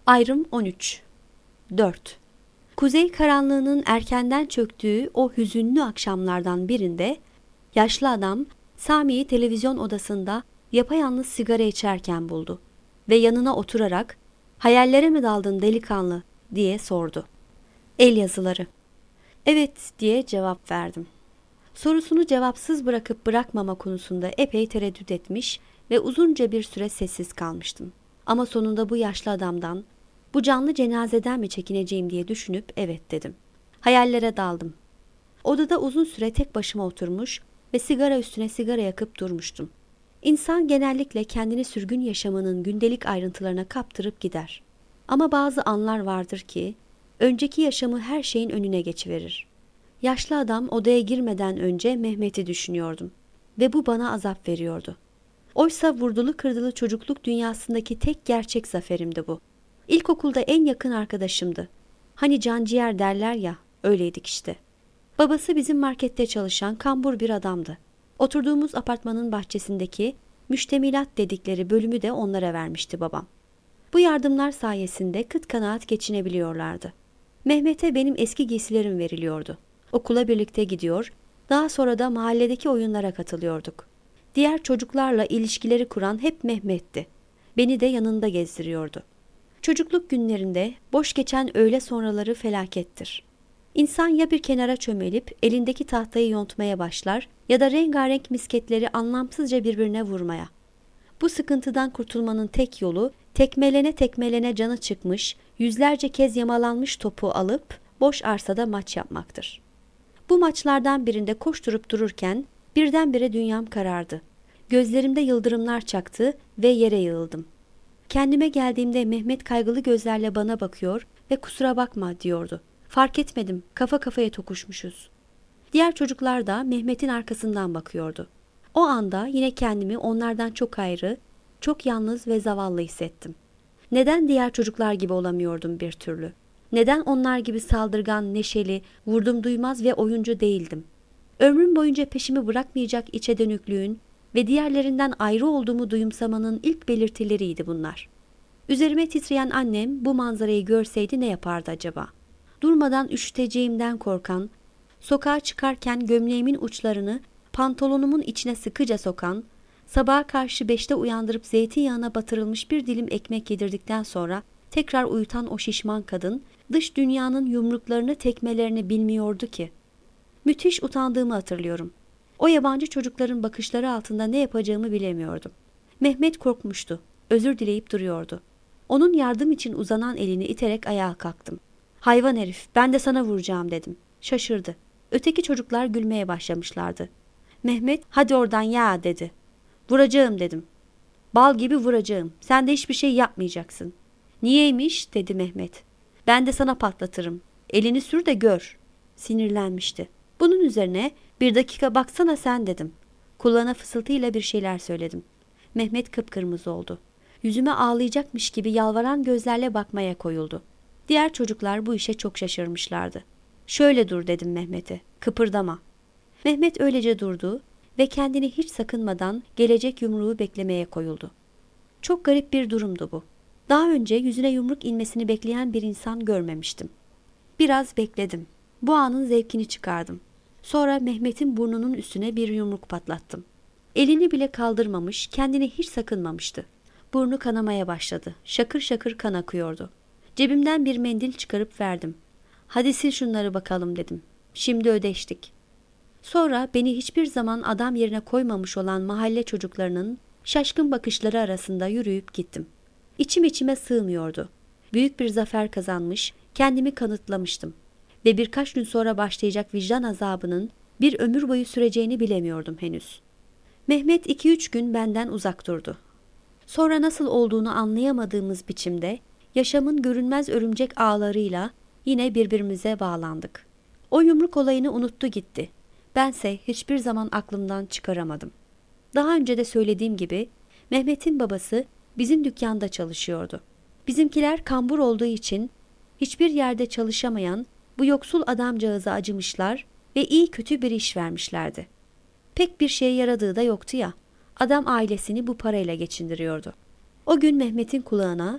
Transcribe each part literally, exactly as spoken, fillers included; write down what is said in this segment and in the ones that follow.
Ayrım on üç. dört. Kuzey karanlığının erkenden çöktüğü o hüzünlü akşamlardan birinde yaşlı adam Sami'yi televizyon odasında yapayalnız sigara içerken buldu ve yanına oturarak "Hayallere mi daldın delikanlı?" diye sordu. El yazıları. "Evet" diye cevap verdim. Sorusunu cevapsız bırakıp bırakmama konusunda epey tereddüt etmiş ve uzunca bir süre sessiz kalmıştım. Ama sonunda bu yaşlı adamdan, bu canlı cenazeden mi çekineceğim diye düşünüp evet dedim. Hayallere daldım. Odada uzun süre tek başıma oturmuş ve sigara üstüne sigara yakıp durmuştum. İnsan genellikle kendini sürgün yaşamının gündelik ayrıntılarına kaptırıp gider. Ama bazı anlar vardır ki, önceki yaşamı her şeyin önüne geçiverir. Yaşlı adam odaya girmeden önce Mehmet'i düşünüyordum ve bu bana azap veriyordu. Oysa vurdulu kırdılı çocukluk dünyasındaki tek gerçek zaferimdi bu. İlkokulda en yakın arkadaşımdı. Hani canciğer derler ya, öyleydik işte. Babası bizim markette çalışan kambur bir adamdı. Oturduğumuz apartmanın bahçesindeki müştemilat dedikleri bölümü de onlara vermişti babam. Bu yardımlar sayesinde kıt kanaat geçinebiliyorlardı. Mehmet'e benim eski giysilerim veriliyordu. Okula birlikte gidiyor, daha sonra da mahalledeki oyunlara katılıyorduk. Diğer çocuklarla ilişkileri kuran hep Mehmet'ti. Beni de yanında gezdiriyordu. Çocukluk günlerinde boş geçen öğle sonraları felakettir. İnsan ya bir kenara çömelip elindeki tahtayı yontmaya başlar ya da rengarenk misketleri anlamsızca birbirine vurmaya. Bu sıkıntıdan kurtulmanın tek yolu tekmelene tekmelene canı çıkmış, yüzlerce kez yamalanmış topu alıp boş arsada maç yapmaktır. Bu maçlardan birinde koşturup dururken birdenbire dünyam karardı. Gözlerimde yıldırımlar çaktı ve yere yığıldım. Kendime geldiğimde Mehmet kaygılı gözlerle bana bakıyor ve "Kusura bakma" diyordu. Fark etmedim, kafa kafaya tokuşmuşuz. Diğer çocuklar da Mehmet'in arkasından bakıyordu. O anda yine kendimi onlardan çok ayrı, çok yalnız ve zavallı hissettim. Neden diğer çocuklar gibi olamıyordum bir türlü? Neden onlar gibi saldırgan, neşeli, vurdum duymaz ve oyuncu değildim? Ömrüm boyunca peşimi bırakmayacak içe dönüklüğün ve diğerlerinden ayrı olduğumu duyumsamanın ilk belirtileriydi bunlar. Üzerime titreyen annem bu manzarayı görseydi ne yapardı acaba? Durmadan üşüteceğimden korkan, sokağa çıkarken gömleğimin uçlarını pantolonumun içine sıkıca sokan, sabaha karşı beşte uyandırıp zeytinyağına batırılmış bir dilim ekmek yedirdikten sonra tekrar uyutan o şişman kadın, dış dünyanın yumruklarını, tekmelerini bilmiyordu ki. Müthiş utandığımı hatırlıyorum. O yabancı çocukların bakışları altında ne yapacağımı bilemiyordum. Mehmet korkmuştu, özür dileyip duruyordu. Onun yardım için uzanan elini iterek ayağa kalktım. "Hayvan herif, ben de sana vuracağım" dedim. Şaşırdı. Öteki çocuklar gülmeye başlamışlardı. Mehmet, "Hadi oradan ya" dedi. "Vuracağım" dedim. "Bal gibi vuracağım. Sen de hiçbir şey yapmayacaksın." "Niyeymiş?" dedi Mehmet. "Ben de sana patlatırım. Elini sür de gör." Sinirlenmişti. Bunun üzerine "Bir dakika baksana sen" dedim. Kulağına fısıltıyla bir şeyler söyledim. Mehmet kıpkırmızı oldu. Yüzüme ağlayacakmış gibi yalvaran gözlerle bakmaya koyuldu. Diğer çocuklar bu işe çok şaşırmışlardı. "Şöyle dur" dedim Mehmet'e. "Kıpırdama." Mehmet öylece durdu ve kendini hiç sakınmadan gelecek yumruğu beklemeye koyuldu. Çok garip bir durumdu bu. Daha önce yüzüne yumruk inmesini bekleyen bir insan görmemiştim. Biraz bekledim. Bu anın zevkini çıkardım. Sonra Mehmet'in burnunun üstüne bir yumruk patlattım. Elini bile kaldırmamış, kendini hiç sakınmamıştı. Burnu kanamaya başladı. Şakır şakır kan akıyordu. Cebimden bir mendil çıkarıp verdim. "Hadi sil şunları bakalım" dedim. "Şimdi ödeştik." Sonra beni hiçbir zaman adam yerine koymamış olan mahalle çocuklarının şaşkın bakışları arasında yürüyüp gittim. İçim içime sığmıyordu. Büyük bir zafer kazanmış, kendimi kanıtlamıştım. Ve birkaç gün sonra başlayacak vicdan azabının bir ömür boyu süreceğini bilemiyordum henüz. Mehmet iki üç gün benden uzak durdu. Sonra nasıl olduğunu anlayamadığımız biçimde yaşamın görünmez örümcek ağlarıyla yine birbirimize bağlandık. O yumruk olayını unuttu gitti. Bense hiçbir zaman aklımdan çıkaramadım. Daha önce de söylediğim gibi Mehmet'in babası bizim dükkanda çalışıyordu. Bizimkiler kambur olduğu için hiçbir yerde çalışamayan bu yoksul adamcağıza acımışlar ve iyi kötü bir iş vermişlerdi. Pek bir şeye yaradığı da yoktu ya, adam ailesini bu parayla geçindiriyordu. O gün Mehmet'in kulağına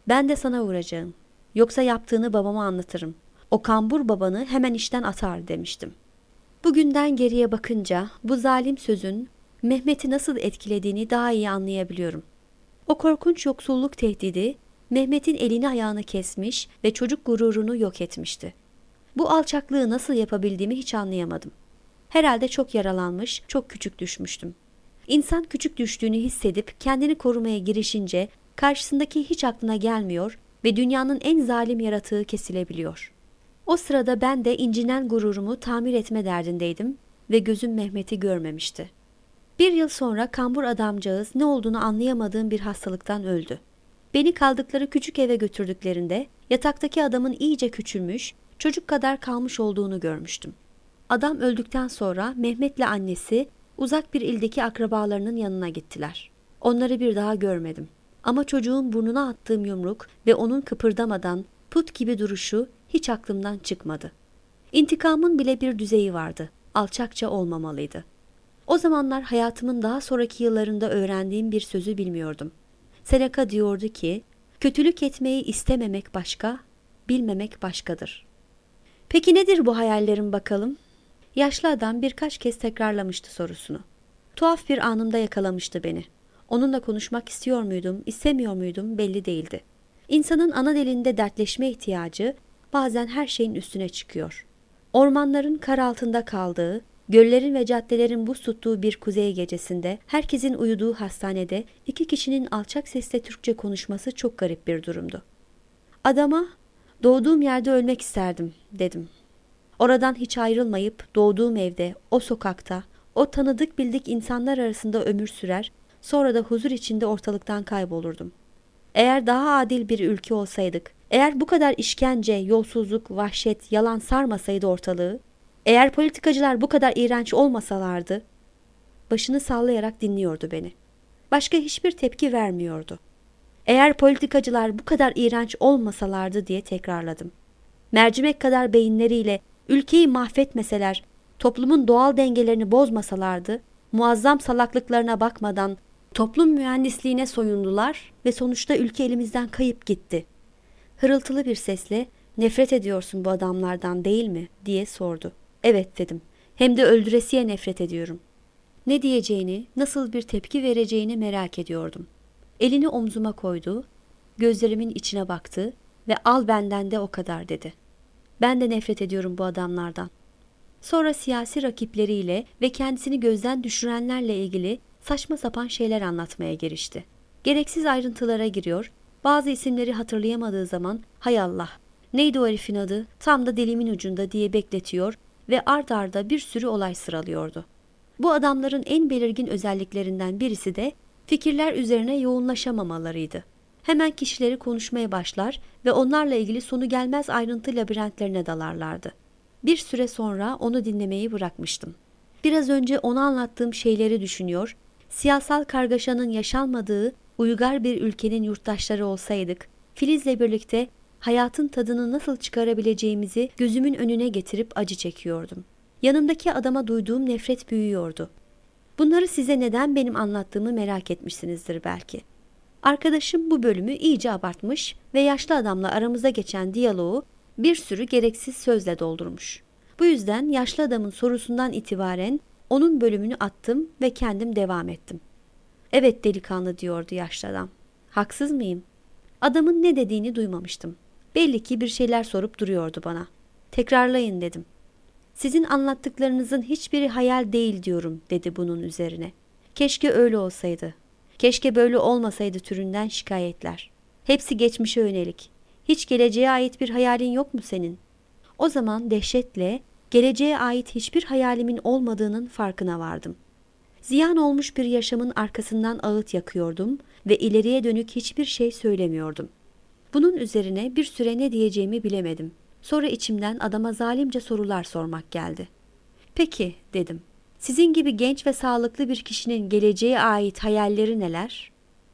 Ben de sana vuracağım. Yoksa yaptığını babama anlatırım. O kambur babanı hemen işten atar demiştim. Bugünden geriye bakınca bu zalim sözün Mehmet'i nasıl etkilediğini daha iyi anlayabiliyorum. O korkunç yoksulluk tehdidi Mehmet'in elini ayağını kesmiş ve çocuk gururunu yok etmişti. Bu alçaklığı nasıl yapabildiğimi hiç anlayamadım. Herhalde çok yaralanmış, çok küçük düşmüştüm. İnsan küçük düştüğünü hissedip kendini korumaya girişince karşısındaki hiç aklına gelmiyor ve dünyanın en zalim yaratığı kesilebiliyor. O sırada ben de incinen gururumu tamir etme derdindeydim ve gözüm Mehmet'i görmemişti. Bir yıl sonra kambur adamcağız ne olduğunu anlayamadığım bir hastalıktan öldü. Beni kaldıkları küçük eve götürdüklerinde yataktaki adamın iyice küçülmüş, çocuk kadar kalmış olduğunu görmüştüm. Adam öldükten sonra Mehmet'le annesi uzak bir ildeki akrabalarının yanına gittiler. Onları bir daha görmedim. Ama çocuğun burnuna attığım yumruk ve onun kıpırdamadan put gibi duruşu hiç aklımdan çıkmadı. İntikamın bile bir düzeyi vardı. Alçakça olmamalıydı. O zamanlar hayatımın daha sonraki yıllarında öğrendiğim bir sözü bilmiyordum. Seneca diyordu ki, kötülük etmeyi istememek başka, bilmemek başkadır. Peki nedir bu hayallerim bakalım? Yaşlı adam birkaç kez tekrarlamıştı sorusunu. Tuhaf bir anımda yakalamıştı beni. Onunla konuşmak istiyor muydum, istemiyor muydum belli değildi. İnsanın ana dilinde dertleşme ihtiyacı bazen her şeyin üstüne çıkıyor. Ormanların kar altında kaldığı, göllerin ve caddelerin buz tuttuğu bir kuzey gecesinde herkesin uyuduğu hastanede iki kişinin alçak sesle Türkçe konuşması çok garip bir durumdu. Adama, doğduğum yerde ölmek isterdim dedim. Oradan hiç ayrılmayıp doğduğum evde, o sokakta, o tanıdık bildik insanlar arasında ömür sürer, sonra da huzur içinde ortalıktan kaybolurdum. Eğer daha adil bir ülke olsaydık, eğer bu kadar işkence, yolsuzluk, vahşet, yalan sarmasaydı ortalığı, eğer politikacılar bu kadar iğrenç olmasalardı, başını sallayarak dinliyordu beni. Başka hiçbir tepki vermiyordu. Eğer politikacılar bu kadar iğrenç olmasalardı diye tekrarladım. Mercimek kadar beyinleriyle ülkeyi mahvetmeseler, toplumun doğal dengelerini bozmasalardı, muazzam salaklıklarına bakmadan toplum mühendisliğine soyundular ve sonuçta ülke elimizden kayıp gitti. Hırıltılı bir sesle, nefret ediyorsun bu adamlardan değil mi diye sordu. Evet dedim. Hem de öldüresiye nefret ediyorum. Ne diyeceğini, nasıl bir tepki vereceğini merak ediyordum. Elini omzuma koydu, gözlerimin içine baktı ve al benden de o kadar dedi. Ben de nefret ediyorum bu adamlardan. Sonra siyasi rakipleriyle ve kendisini gözden düşürenlerle ilgili saçma sapan şeyler anlatmaya girişti. Gereksiz ayrıntılara giriyor, bazı isimleri hatırlayamadığı zaman hay Allah, neydi o herifin adı, tam da dilimin ucunda diye bekletiyor ve ard arda bir sürü olay sıralıyordu. Bu adamların en belirgin özelliklerinden birisi de fikirler üzerine yoğunlaşamamalarıydı. Hemen kişileri konuşmaya başlar ve onlarla ilgili sonu gelmez ayrıntı labirentlerine dalarlardı. Bir süre sonra onu dinlemeyi bırakmıştım. Biraz önce ona anlattığım şeyleri düşünüyor, siyasal kargaşanın yaşanmadığı uygar bir ülkenin yurttaşları olsaydık, Filiz'le birlikte hayatın tadını nasıl çıkarabileceğimizi gözümün önüne getirip acı çekiyordum. Yanımdaki adama duyduğum nefret büyüyordu. Bunları size neden benim anlattığımı merak etmişsinizdir belki. Arkadaşım bu bölümü iyice abartmış ve yaşlı adamla aramıza geçen diyaloğu bir sürü gereksiz sözle doldurmuş. Bu yüzden yaşlı adamın sorusundan itibaren onun bölümünü attım ve kendim devam ettim. Evet delikanlı diyordu yaşlı adam. Haksız mıyım? Adamın ne dediğini duymamıştım. Belli ki bir şeyler sorup duruyordu bana. Tekrarlayın dedim. Sizin anlattıklarınızın hiçbiri hayal değil diyorum dedi bunun üzerine. Keşke öyle olsaydı. Keşke böyle olmasaydı türünden şikayetler. Hepsi geçmişe yönelik. Hiç geleceğe ait bir hayalin yok mu senin? O zaman dehşetle geleceğe ait hiçbir hayalimin olmadığının farkına vardım. Ziyan olmuş bir yaşamın arkasından ağıt yakıyordum ve ileriye dönük hiçbir şey söylemiyordum. Bunun üzerine bir süre ne diyeceğimi bilemedim. Sonra içimden adama zalimce sorular sormak geldi. Peki dedim. Sizin gibi genç ve sağlıklı bir kişinin geleceğe ait hayalleri neler?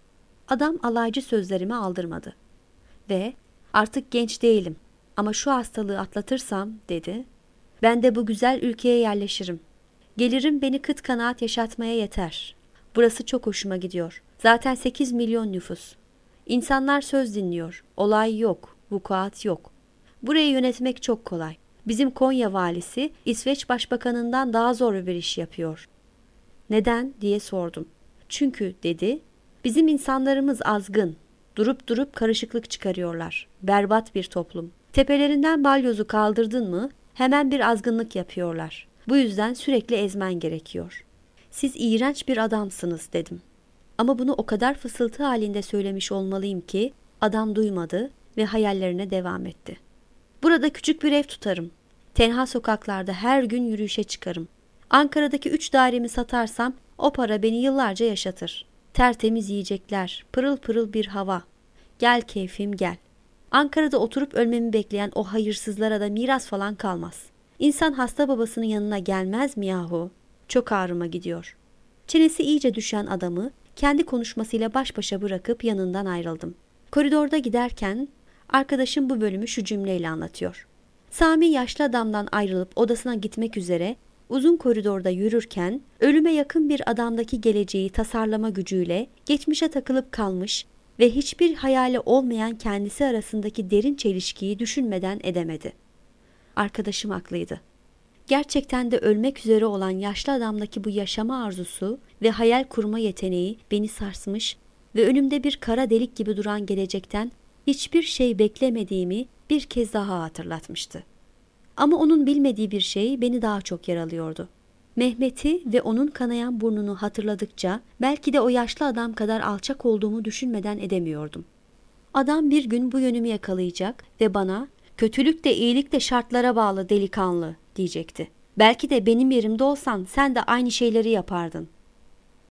Adam alaycı sözlerimi aldırmadı. Ve artık genç değilim ama şu hastalığı atlatırsam dedi. Ben de bu güzel ülkeye yerleşirim. Gelirim beni kıt kanaat yaşatmaya yeter. Burası çok hoşuma gidiyor. Zaten sekiz milyon nüfus. İnsanlar söz dinliyor, olay yok, vukuat yok. Burayı yönetmek çok kolay. Bizim Konya valisi İsveç başbakanından daha zor bir iş yapıyor. Neden diye sordum. Çünkü dedi, bizim insanlarımız azgın. Durup durup karışıklık çıkarıyorlar. Berbat bir toplum. Tepelerinden balyozu kaldırdın mı hemen bir azgınlık yapıyorlar. Bu yüzden sürekli ezmen gerekiyor. Siz iğrenç bir adamsınız dedim. Ama bunu o kadar fısıltı halinde söylemiş olmalıyım ki adam duymadı ve hayallerine devam etti. Burada küçük bir ev tutarım. Tenha sokaklarda her gün yürüyüşe çıkarım. Ankara'daki üç dairemi satarsam o para beni yıllarca yaşatır. Tertemiz yiyecekler, pırıl pırıl bir hava. Gel keyfim gel. Ankara'da oturup ölmemi bekleyen o hayırsızlara da miras falan kalmaz. İnsan hasta babasının yanına gelmez mi yahu? Çok ağrıma gidiyor. Çenesi iyice düşen adamı kendi konuşmasıyla baş başa bırakıp yanından ayrıldım. Koridorda giderken arkadaşım bu bölümü şu cümleyle anlatıyor. Sami yaşlı adamdan ayrılıp odasına gitmek üzere uzun koridorda yürürken ölüme yakın bir adamdaki geleceği tasarlama gücüyle geçmişe takılıp kalmış ve hiçbir hayali olmayan kendisi arasındaki derin çelişkiyi düşünmeden edemedi. Arkadaşım haklıydı. Gerçekten de ölmek üzere olan yaşlı adamdaki bu yaşama arzusu ve hayal kurma yeteneği beni sarsmış ve önümde bir kara delik gibi duran gelecekten hiçbir şey beklemediğimi bir kez daha hatırlatmıştı. Ama onun bilmediği bir şey beni daha çok yaralıyordu. Mehmet'i ve onun kanayan burnunu hatırladıkça belki de o yaşlı adam kadar alçak olduğumu düşünmeden edemiyordum. Adam bir gün bu yönümü yakalayacak ve bana "Kötülük de iyilik de şartlara bağlı delikanlı" diyecekti. Belki de benim yerimde olsan sen de aynı şeyleri yapardın.